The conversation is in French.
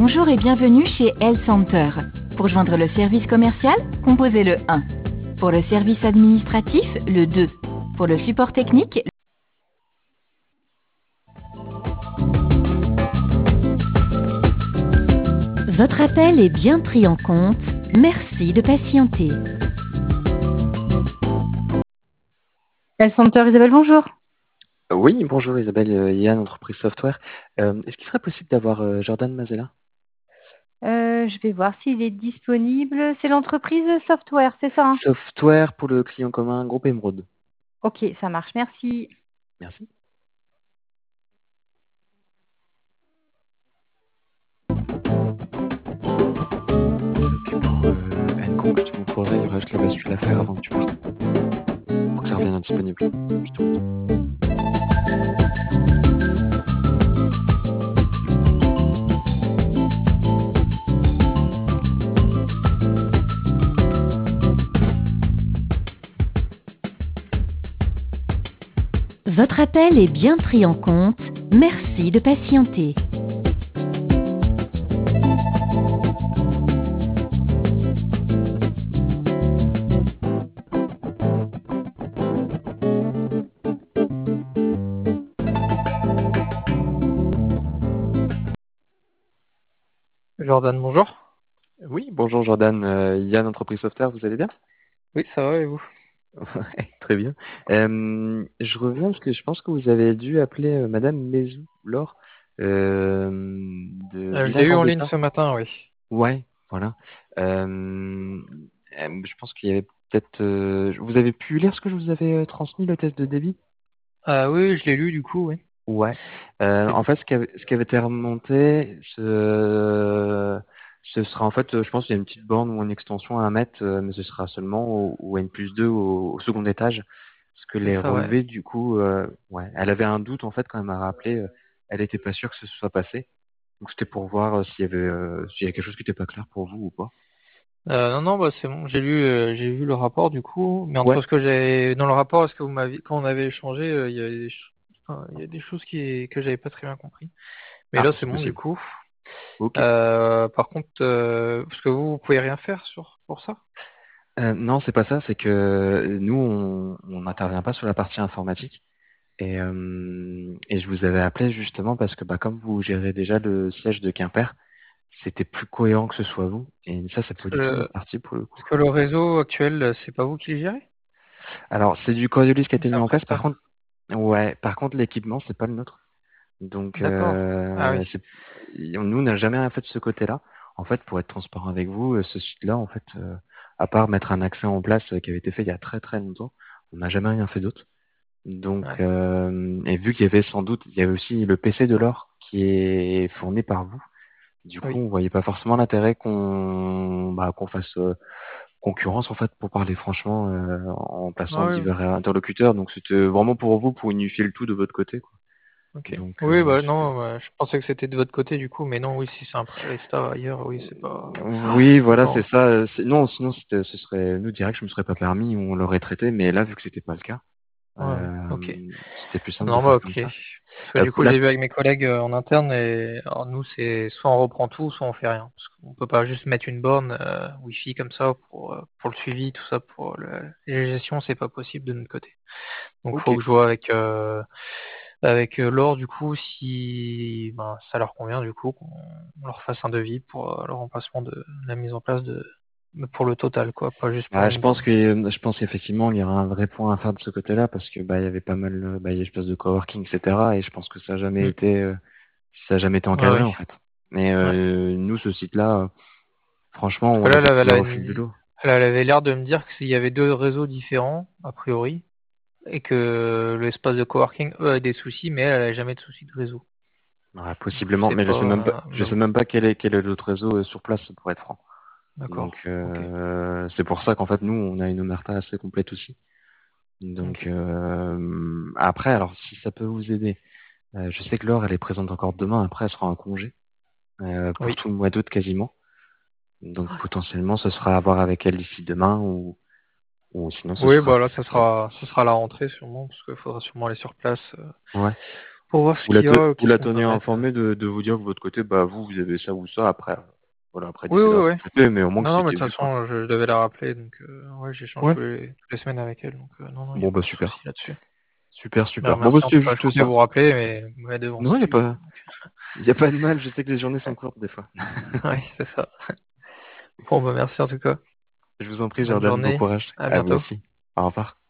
Bonjour et bienvenue chez L Center. Pour joindre le service commercial, composez le 1. Pour le service administratif, le 2. Pour le support technique, votre appel est bien pris en compte. Merci de patienter. L Center, Isabelle, bonjour. Oui, bonjour Isabelle, Yann, entreprise software. Est-ce qu'il serait possible d'avoir Jordan Mazella? Je vais voir s'il est disponible. C'est l'entreprise software, c'est ça, hein? Software pour le client commun, groupe Emeraude. Ok, ça marche, merci. Merci. Et pour Nconc, tu me pourrais, il y aura juste la bascule à faire avant que tu partes. Pour que ça revienne indisponible. Je te montre. Votre appel est bien pris en compte. Merci de patienter. Jordan, bonjour. Oui, bonjour Jordan, Yann, entreprise software, vous allez bien? Oui, ça va et vous? Ouais, très bien. Je reviens parce que je pense que vous avez dû appeler Madame Mézou, Laure, de Je l'ai Villa eu en ligne Gambetta. ce matin, oui. Ouais, voilà. Je pense qu'il y avait peut-être. Vous avez pu lire ce que je vous avais transmis, le test de débit? Ah oui, je l'ai lu du coup, oui. Ouais. C'est En bon. fait, ce qui avait été remonté, ce sera en fait, je pense qu'il y a une petite borne ou une extension à mettre, mais ce sera seulement au N+2 au second étage. Parce que C'est les ça, ouais. relevés, du coup, ouais, elle avait un doute en fait quand elle m'a rappelé, elle était pas sûre que ce soit passé. Donc c'était pour voir s'il y avait quelque chose qui n'était pas clair pour vous ou pas. Non, non, bah c'est bon. J'ai vu le rapport du coup, mais entre Ouais. ce que j'ai dans le rapport, est-ce que vous m'avez, quand on avait échangé, il y avait enfin, il y a des choses que j'avais pas très bien compris. Mais Ah, là, c'est c'est bon du possible. coup. Ok. Par contre, parce que vous pouvez rien faire pour ça? Non, c'est pas ça. C'est que nous, on n'intervient pas sur la partie informatique. Et je vous avais appelé justement parce que bah, comme vous gérez déjà le siège de Quimper, c'était plus cohérent que ce soit vous. Et ça, c'est Parce pas que du tout le, notre partie pour le coup. parce que le réseau actuel, c'est pas vous qui le gérez? Alors, c'est du Coriolis qui a été C'est mis un en place. Par prestat. contre, ouais, par contre, l'équipement, c'est pas le nôtre. Donc, D'accord. Ah oui. nous, on n'a jamais rien fait de ce côté-là. En fait, pour être transparent avec vous, ce site-là, en fait, à part mettre un accès en place qui avait été fait il y a très très longtemps, on n'a jamais rien fait d'autre. Donc, Ouais. et vu qu'il y avait sans doute, il y avait aussi le PC de l'or qui est fourni par vous. Du coup, Oui. on voyait pas forcément l'intérêt qu'on fasse concurrence en fait, pour parler franchement, en Ah plaçant oui. divers interlocuteurs. Donc, c'était vraiment pour vous, pour unifier le tout de votre côté, quoi. Ok. Donc, Oui, bah c'était. non, je pensais que c'était de votre côté du coup, mais non, oui, si c'est un Presta ailleurs, oui, Oui, c'est voilà, pas. c'est ça. Non, sinon, ce serait nous direct, je me serais pas permis, on l'aurait traité. Mais là, vu que c'était pas le cas, Ouais, ouais, ok. c'était plus simple de Non, bah faire ok. comme ça. Parce que du coup, Là, j'ai vu avec mes collègues en interne et alors, nous, c'est soit on reprend tout, soit on fait rien. Parce qu'on peut pas juste mettre une borne Wi-Fi comme ça pour le suivi, tout ça, pour la gestion, c'est pas possible de notre côté. Donc, ok. faut que je vois avec Laure du coup si ben, ça leur convient du coup qu'on leur fasse un devis pour le remplacement de la mise en place de pour le total quoi, pas juste pour Ah, une borne. je pense qu'effectivement, il y aura un vrai point à faire de ce côté-là parce que bah, il y avait pas mal, bah, il y a l'espace de coworking, etc. Et je pense que Mm. ça a jamais été Ouais, encadré ouais, en fait. Mais ouais. nous, ce site-là, franchement, Parce que on a là, découvert au fil de l'eau. elle avait l'air de me dire qu'il y avait deux réseaux différents, a priori, et que l'espace de coworking, eux, a des soucis, mais elle a jamais de soucis de réseau. Ouais, Donc, je possiblement, sais mais pas, je mais sais bon, même pas quel est l'autre réseau sur place pour être franc. Donc, d'accord, ok. c'est pour ça qu'en fait, nous, on a une omerta assez complète aussi. Donc, Ok. après, alors, si ça peut vous aider, je sais que Laure, elle est présente encore demain. Après, elle sera en congé pour Oui. tout le mois d'août quasiment. Donc, potentiellement, ce sera à voir avec elle d'ici demain ou sinon, ce Oui, sera bah là, peut-être. ça sera la rentrée sûrement, parce qu'il faudra sûrement aller sur place. Ouais. pour voir ce Vous la, qu'il y a, vous qu'est-ce la qu'on peut teniez mettre. informée de vous dire que Qu'est-ce vous qu'on peut la mettre. teniez informée de vous dire que de votre côté, bah vous avez ça ou ça. Après, voilà, après Oui, oui, décider oui. ce que fait, mais au moins que Non, non, mais de c'était toute vu, quoi. façon, je devais la rappeler, donc ouais, j'échange Ouais. toutes les semaines avec elle, donc non, non, il n'y a Bon, pas bah de souci super. là-dessus. Super, Bah, super. Bon, bah merci en c'était tout cas, je juste comptais ça. vous rappeler, mais vous m'avez Non, devancé du coup. il y a pas de mal. Je sais que les journées sont courtes des fois. Oui, c'est ça. Bon, bah merci en tout cas. Je vous en prie, Bonne Jordan. Bon journée. courage. À À vous bientôt. aussi. Au revoir.